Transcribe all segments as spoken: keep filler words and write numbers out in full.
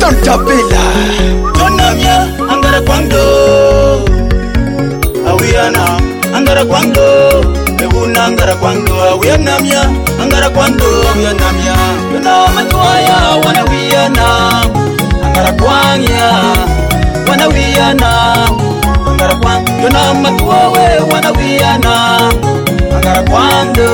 Montapila Tonamia Angara Kwando Awiana Angara Kwando Euna Angara Kwando Awianamia Angara Kwando Awianamia Yona Matuaya Wanawiana Angara Kwanya Wanawiana Angara Kwando Yona Matuawe Wanawiana Angara Kwando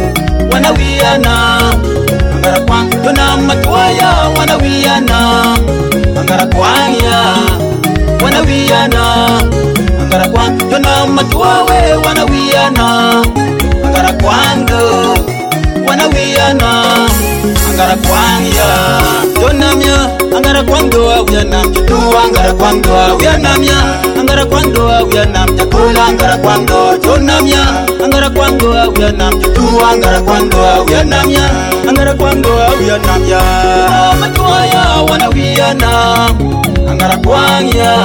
Wanawiana Angara Kwando Yona Matuaya Wanawiana Angara Kwanya Wanawiana Angara Kwando Yona Matuawe Wanawiana Angara Kwando Wanawiana Angara Kwanya Yonamia Angara Kwando Awianam Jutu Angara Kwando Awianamia Angara Kwando Awianam Jakula Angara Kwando Yonamia Angara Kwando Awianam Jutu Angara Kwando Awianamia Angara Kwando Awianamia Matuaya Wanawiana Angara Kwanya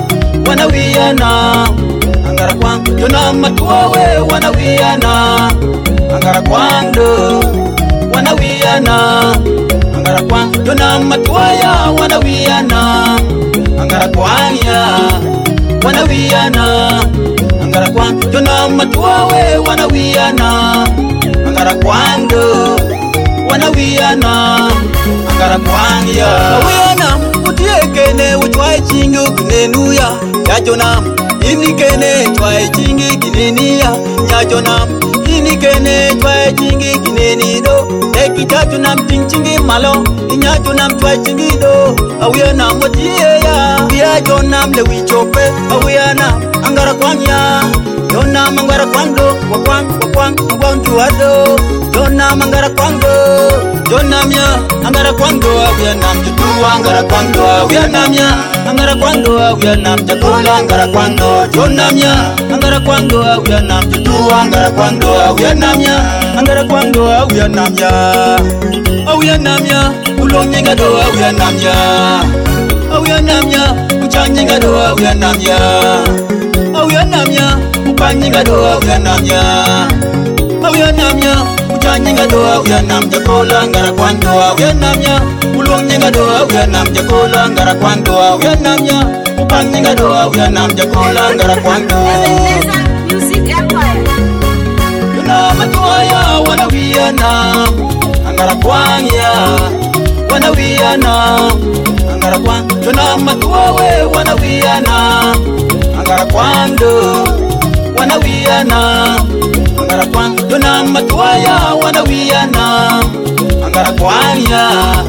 Wanawiana Angara Kwando Yona Matuawe Wanawiana Angara Kwando Wanawiana Angara Kwando Yona Matuaya Wanawiana Angara Kwanya Wanawiana Angara Kwando Yona Matuawe Wanawiana Angara Kwando Wanawiana Angara Kwanya Awiana Utiekene Utwae Chingu Kinenuya Yajonam Inikene Twae Chingi Kinenia Yajonam Inikene Twae Chingi Kinenido Ekitatu nam Tinchingi Malo Inyatu nam Twae Chingi do Awiana Motieya Yajonam Lewi Chope Awiana Angara Kwanya Yona Mangara Kwando Wakwang Wakwang Wakwang Juado Yona Mangara Kwando Yonamia Angara Kwando Awianam Jutu Angara Kwando Awianamia Angara Kwando Awianam Jakula Angara Kwando Yonamia Angara Kwando Awianam Jutu Angara Kwando Awianamia Angara Kwando Awianamia Awianamia Ulonyenga do Awianamia Awianamia Uchanyenga do Awianamia Awianamia Upanyinga do Awianamia Awianamia Uchanyenga do Awianam Jakula Angara Kwando Awianamia Ulonyenga do Awianam Jakula Angara Kwando Awianamia Upanyinga do Awianam Jakula Angara Kwando Music Empire Yona Matuaya Wanawiana Angara Kwanya Wanawiana Angara Kwando Yona Matuawe Wanawiana Angara Kwando Wanawiana Angara Kwando Yona Matuaya Wanawiana Angara Kwanya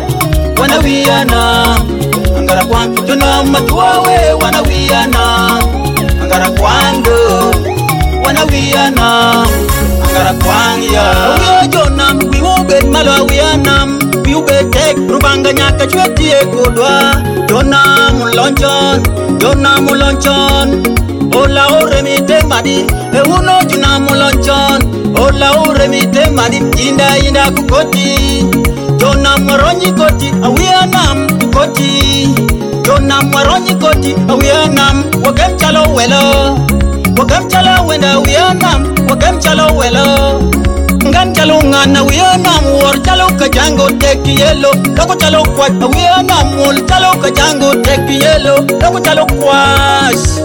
Wanawiana Angara Kwando Yona Matuawe Wanawiana Angara Kwando Wanawiana Angara Kwanya Yona Wiube Malo Awianam Wiube Tek Rubanga Nyaka Chwetie Kodwa Yona Mulonchon Yona Mulonchon Ola Oremite Madi Euno Juna Mulonchon Ola Oremite Madi Inda Inda Kukoti Yona Maronyi Koti Awianam Kukoti Yona Maronyi Koti Awianam Wakem Chalo Welo Wakem Chalo Wenda Awianam Wakem Chalo Welo Ngan Chalo Ngana Awianam War Chalo Kajango Teki Yelo Lako Chalo Kwa Awianam Wol Chalo Kajango Teki Yelo Lako Chalo Kwash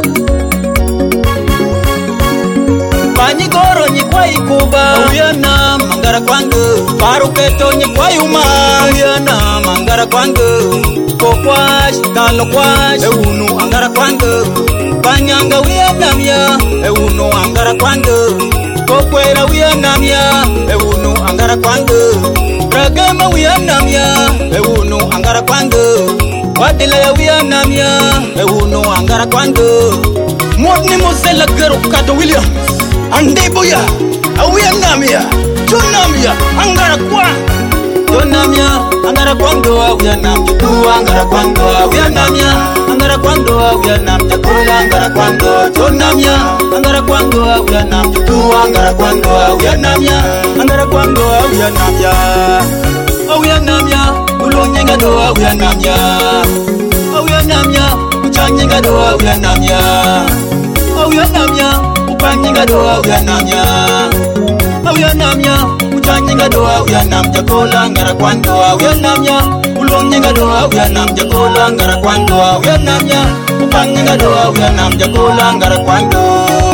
Pani Goro Nyikwa Ikuba Awianam Angara Kwando Parupeto Nyikwa Yuma Awianam Angara Kwando Kokwash Kalo Kwash Eunu Angara Kwando Panyanga Awianamia Eunu Angara Kwando Kokwera Awianamia Eunu Angara Kwando Ragama Awianamia Eunu Angara Kwando Wadila Awianamia Eunu Angara Kwando Modni Mosela Gero Kato Williams Andeboya Awianamia Jonamia Angara Kwando Yonamia Angara Kwando Awianam Jutu Angara Kwando Awianamia Angara Kwando Awianam Jakula Angara Kwando Yonamia Angara Kwando Awianam Jutu Angara Kwando Awianamia Angara Kwando Awianamia Awianamia Ulonyenga do Awianamia Awianamia Uchanyenga do Awianamia Awianamia Upanyinga do Awianamia Awianamia Uchanyenga do Awianam Jakula Angara Kwando Awianamia Ulunga doa uya nam jakola ngara kwando uya namnya. Upanga doa uya nam jakola ngara kwando.